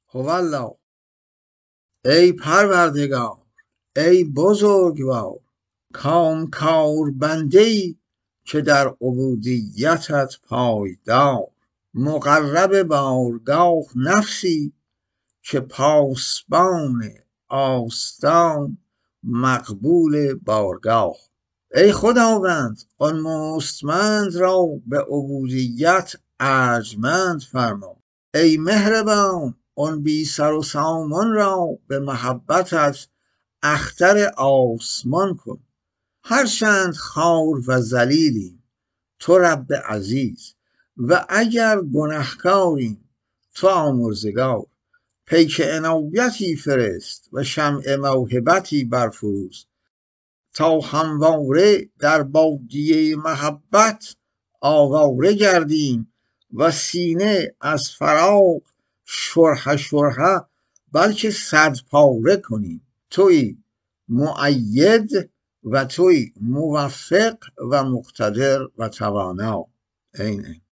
هوالله. ای پروردگار، ای بزرگوار، کامکار بنده‌ای که در عبودیتت پایدار، مقرب بارگاه نفسی که پاسبان آستان مقبول بارگاه. ای خداوند، آن مستمند را به عبودیت ارجمند فرما. ای مهربان، آن بی سر و سامان را به محبتت اختر آسمان کن. هرچند خوار و ذلیلیم تو رب عزیز، و اگر گنهکاریم تو آمرزگار. پیک عنایتی فرست و شمع موهبتی برفروز، تا همواره در بادیه محبت آواره گردیم و سینه از فراق شرحه شرحه بلکه صدپاره کنیم. توی مؤید و توی موفق و مقتدر و توانا. این